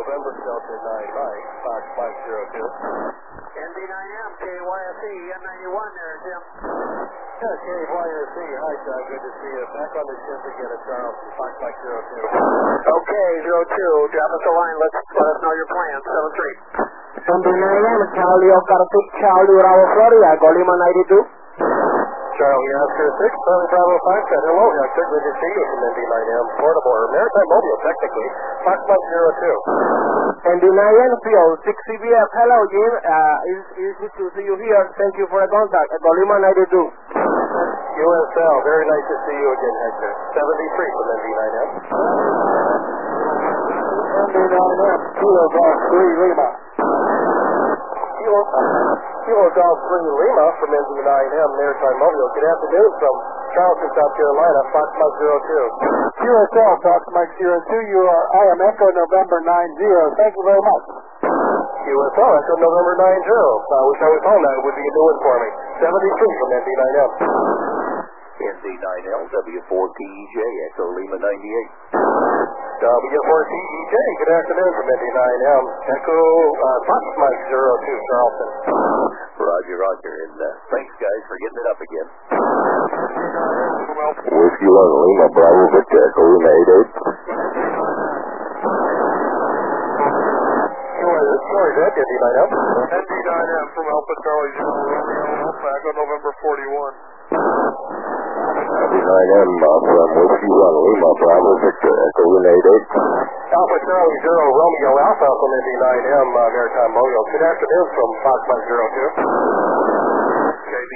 November Delta 9 Mike, Fox Mike 02. ND9M, KYSE, N91 there, Jim. Yeah, KYSE, hi John, good to see you. Back on the ship again at Charleston, Fox Mike 02. Okay, 02, drop us a line, let us know your plans, 73. ND9M, Charlie Oscar 6, Charlie Bravo Florida, Golima 92. Charlie Oscar 6, Charlie Bravo 5 said, hello Hector, good to see you from ND9M, Portable, or Maritime Mobile technically, Fox Mike 02. ND9M, Field 6 CBF, hello Jim, easy to see you here, thank you for the contact, Golima 92. USL, very nice to see you again Hector, 73 from ND9M. ND9M, Kilo Golf 3 Lima. Kilo Golf 3 Lima from ND9M, Maritime Mobile. Good afternoon from Charleston, South Carolina, Fox Mike 02. QSL, Fox Mike 02, I am Echo November 90, thank you very much. QSL, Echo November 90. I wish I was home, that would be a new one for me. 73 from ND9M. ND9L, W4TEJ, Echo Lima 98. W4TEJ, good afternoon from ND9M, Echo Fox Mike 02, Charleston. Roger, and thanks guys for getting it up again. Whiskey 1 Lima, Bravo Victor, Echo Lima 88. Sorry, that ND9M. ND9M from Alpha Charlie Zero Romeo Alpha, Echo November 41. ND9M from Whiskey 1 Lima, Bravo Victor, Echo Lima 88. Alpha Charlie Zero Romeo Alpha from ND9M, Maritime Mobile. Good afternoon from Fox Mike 02. JB.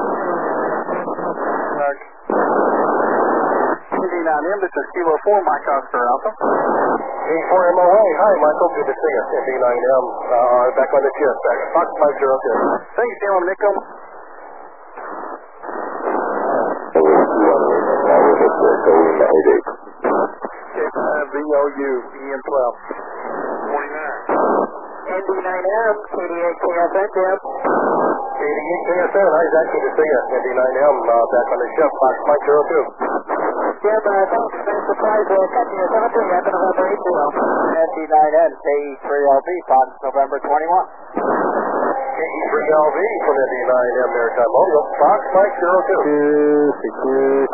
ND9M, this is Kilo 4, Mike Oscar Alpha. A4MOA, hi Michael, good to see you. ND9M, back on the chip, back at Fox Mike 02. Thanks, Jim, I'm Nico. VOU, EM12. 29. ND9M, KD8 KSN, Jim. KD8 KSN, hi Zach, good to see you. ND9M, back on the ship, Fox Mike 02. Jim, thanks for the surprise, catching us up here at November 8. ND9M, KE3LV, Fox November 21. KE3LV from ND9M, Maritime Mobile, Fox Mike 02.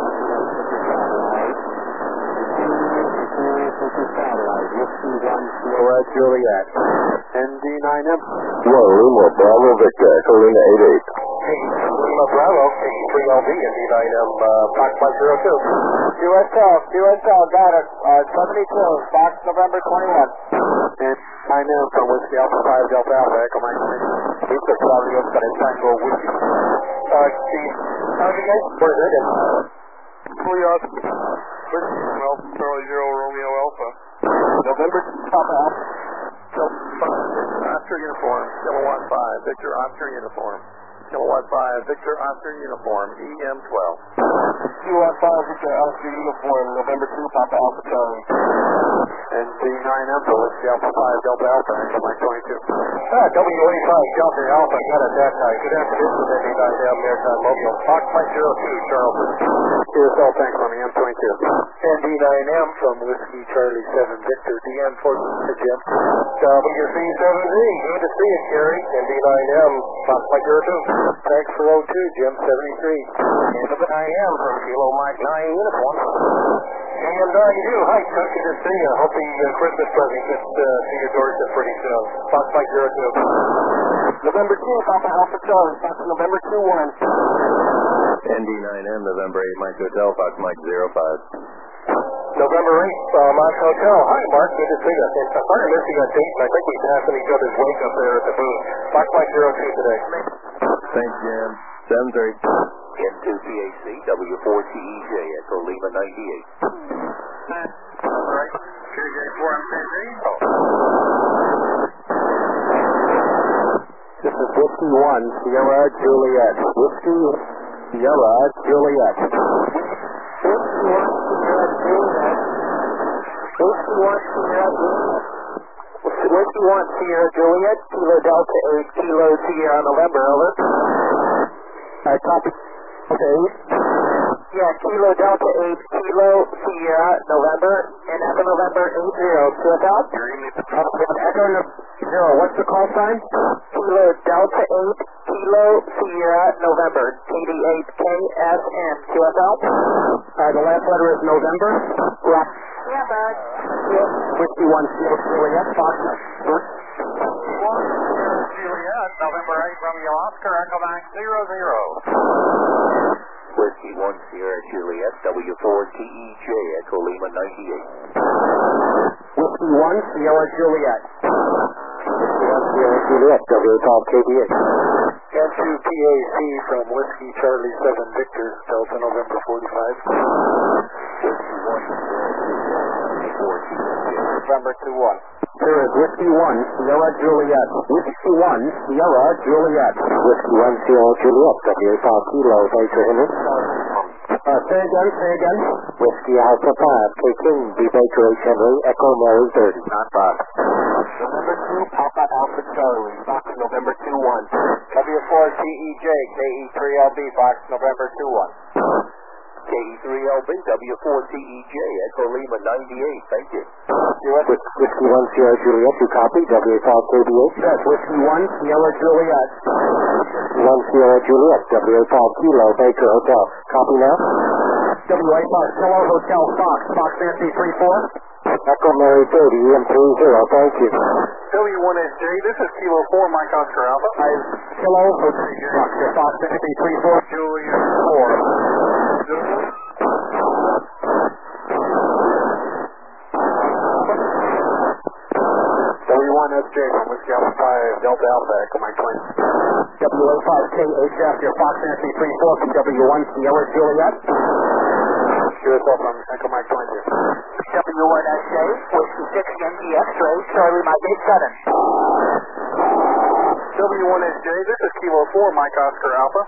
Sierra Juliet. ND9M. Lima, Bravo Victor, Echo Lima 88. Lima Bravo, KE3LV, ND9M, Fox Mike 02. QSL, got it. 72, Fox November 21. ND9M from Whiskey Alpha 5 Delta Alpha, Echo Mike 20. Victor Charlie Oscar Tango Whiskey. Steve, how's it going? Where's it in? Alpha Charlie Zero Romeo Alpha. November Papa Alpha. Oscar Uniform, Kilowatt 5, Victor Oscar Uniform. Kilowatt 5, Victor Oscar Uniform, EM12. Kilowatt 5, Victor Oscar Uniform, November 2, Papa Alpha Charlie. ND9M, Whiskey Alpha 5 Delta Alpha, Echo Mike 22. W85 Delta Alpha, got it that time. Good afternoon from ND9M, Maritime Mobile, Fox Mike 02, Charleston. QSL, thanks on the M22. ND9M from Whiskey Charlie 7 Victor, DM4 Jim. WC7Z, good to see you, Gary. ND9M, Fox Mike 02. Thanks for 02, Jim 73. ND9M from Kilo Mike 9 Uniform. And you, hi, Chuck, good to see you. Hope the Christmas present gets to your doorstep pretty soon. Fox Mike 02. November 2, Papa Alpha Charlie, Fox November 21. ND9M, November 8, Mike Hotel, Fox Mike 05. November 8th, Mike Hotel. Hi, Mark, good to see you. Sorry I missed you that date. I think we passed each other's wake up there at the booth. Fox Mike 02 today. Thanks, Jim. 73. N2PAC, W4TEJ, Echo Lima 98. Alright, KJ4MKZ. This is Whiskey 1, Sierra Juliet. Whiskey Sierra Juliet. Whiskey 1, Sierra Juliet. Kilo Delta 8, Kilo Sierra November, over. Copy. Okay. Yeah, Kilo Delta 8, Kilo Sierra November, and Echo November 80, QSL. Echo 0, what's the call sign? Kilo Delta 8, Kilo Sierra November, 88 KSN, QSL. The last letter is November. Yeah. Yeah, bud. Whiskey 1 Sierra Juliet, Fox. Juliet, November 8 Romeo Oscar, Echo Max 00. Whiskey 1 Sierra Juliet, W4TEJ, Echo Lima 98. Whiskey 1 Sierra Juliet. Whiskey 1 Sierra Juliet, W5KBH. N2PAC from Whiskey Charlie 7 Victor, Delta November 45. Whiskey 1 Sierra Juliet, W4TEJ. November 21. There is Whiskey 1 Sierra Juliet. Whiskey 1 Sierra Juliet. Whiskey 1 Sierra Juliet, W5 Kilo, Baker Henry. Say again. Whiskey Alpha 5, K King, B Baker H Henry, Echo Mary 30. Not Bob. November 2, Papa Alpha Charlie, Fox November 21. W4TEJ, KE3LB, Fox November 21. KE3LB, W4TEJ, Echo Lima 98. Thank you. Whiskey 1 Sierra Juliet, you copy, W5KBH. Yes, Whiskey 1 Sierra Juliet. 1 Sierra Juliet, W5 Kilo, Baker Hotel. Copy now? W8 Fox Kilo Hotel Fox. Fox Nancy 34. Echo Mary 30, EM30, thank you. W1SJ, this is Kilo 4, Mike Oscar Alpha. Kilo Hotel Fox. Fox Nancy 34. Juliet 4. W1SJ from Whiskey Alpha 5, Delta Alpha, Echo Mike 20. W85KHF, your Fox Nancy 34 from W1 Sierra Juliet. QSL from Echo Mike 20. W1SJ, Whiskey 6 Yankee X-Ray, Charlie Mike 87. W1SJ, this is Kilo 4, Mike Oscar Alpha.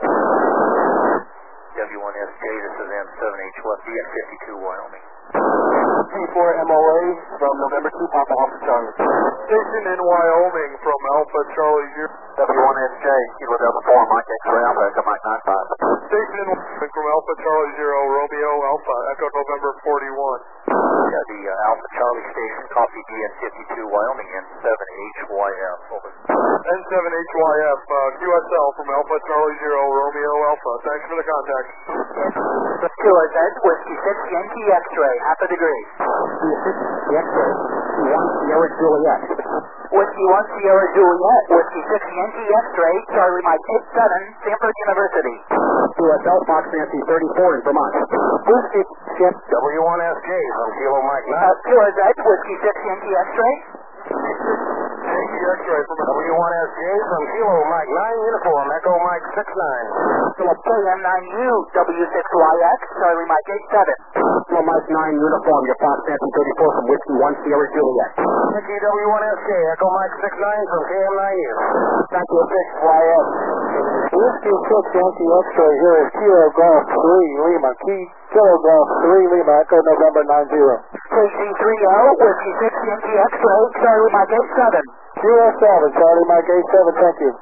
W1SJ, this is M7H1, BF52, Wyoming. P4MOA from November 2, Papa Alpha Charlie. Station in Wyoming from Alpha Charlie 0. W1SJ, Kilo Delta 4, Mike X-Ray Alpha, Echo Mike 95. Station in Wyoming from Alpha Charlie 0, Romeo Alpha, Echo November 41. Yeah, the Alpha Charlie station, copy BN52, Wyoming, N7HYF. Over. N7HYF, QSL from Alpha Charlie 0, Romeo Alpha. Thanks for the contact. QSZ, Whiskey 6 Yankee X-Ray, half a degree. The X-ray. 1 Sierra Juliet. Whiskey 1 Sierra Juliet, Whiskey 6 Yankee X-Ray, Charlie Mike 87, Stanford University. QSL Fox Nancy 34 in Vermont. Whiskey Ship W1SJ from Kilo Mike 9. QSZ, Whiskey 6 Yankee X-Ray. Yankee X-ray from W1SJ from Kilo Mike 9 uniform, Echo Mike 69. Philip KM9U, W6YX, Charlie Mike 87. Kilo Mike 9 uniform, your Fox Nancy 34 from Whiskey 1 Sierra Juliet. Whiskey W1SJ, Echo Mike 69 from KM9U. Thank you, 6YX. Whiskey 6 Yankee X-Ray, here is Kilo Golf 3 Lima, Kilo Golf 3 Lima, Echo November 90. KC30, Whiskey 6 Yankee X-Ray, Charlie Mike 87. QS7, Charlie Mike 87, thank you.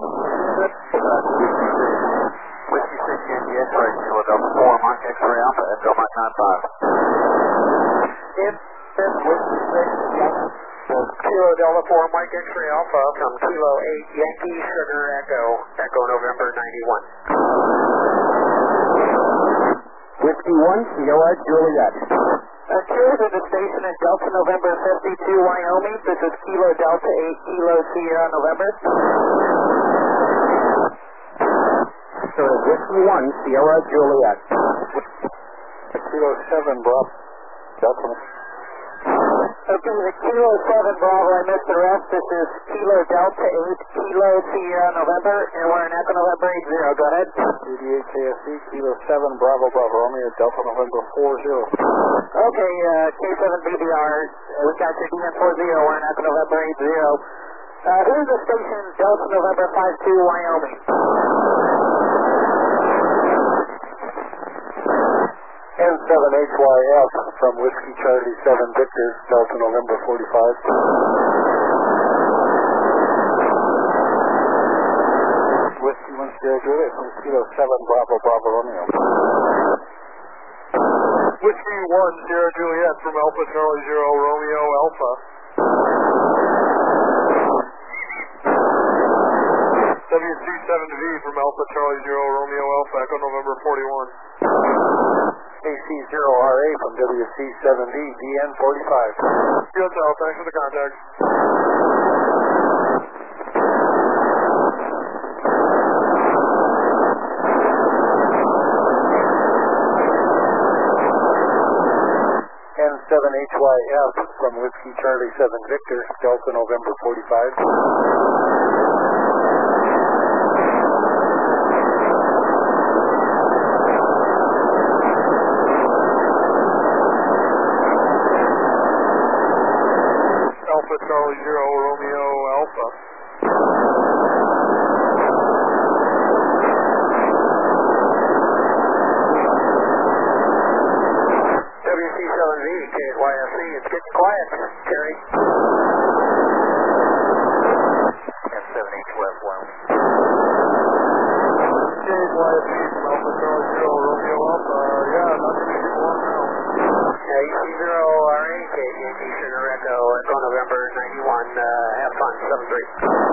Whiskey 6 Yankee X-Ray, Kilo Delta 4, Mike X-Ray Alpha, Echo Mike 95. Whiskey 6 Yankee Kilo Delta 4, Mike X-Ray Alpha from Kilo 8 Yankee Sugar Echo, Echo November 91. Whiskey 1 Sierra Juliet. Cheers at the station in Delta November 52, Wyoming. This is Kilo Delta 8, Kilo Sierra November. There is Whiskey 1 Sierra Juliet. Kilo 7 Bravo Delta. Okay, the Kilo 7 Bravo, I missed the rest. This is Kilo Delta 8, Kilo Sierra November, and we're in Echo November 80. Go ahead. 88 KSC, Kilo 7 Bravo Bravo Romeo, Delta November 40. Okay, K7BBR, we got your DN40, we're in Echo November 80. Here's the station, Delta November 52, Wyoming. N7HYF from Whiskey Charlie 7 Victor, Delta November 45. Whiskey 1 Sierra Juliet from Kilo 7 Bravo Bravo Romeo. Whiskey 1 Sierra Juliet from Alpha Charlie Zero Romeo Alpha. WC7V from Alpha Charlie Zero Romeo Alpha, Echo November 41. AC0RA from WC7D, DN45. QSL, thanks for the contact. N7HYF from Whiskey Charlie 7 Victor, Delta November 45. Alpha Charlie Zero Romeo Alpha. WC7V, KYFC, it's getting quiet, Terry. N7HYF Wyoming. KYFC from Alpha Charlie Zero Romeo Alpha. Yeah, not too many people on now. AC0RA, KGT Sugar Echo, Echo November 91, have fun, 7-3.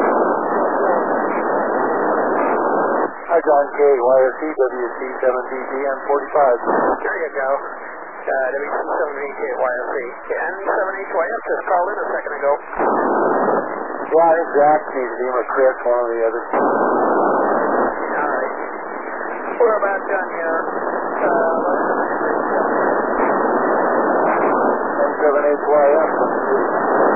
Hi John K, YRC, WC7D, DN45. There you go. WC7VKYFC. N7HYF just called in a second ago. Yeah, I think Jack needs him or Chris, one or the other. Alright. We're about done here. N7HYF.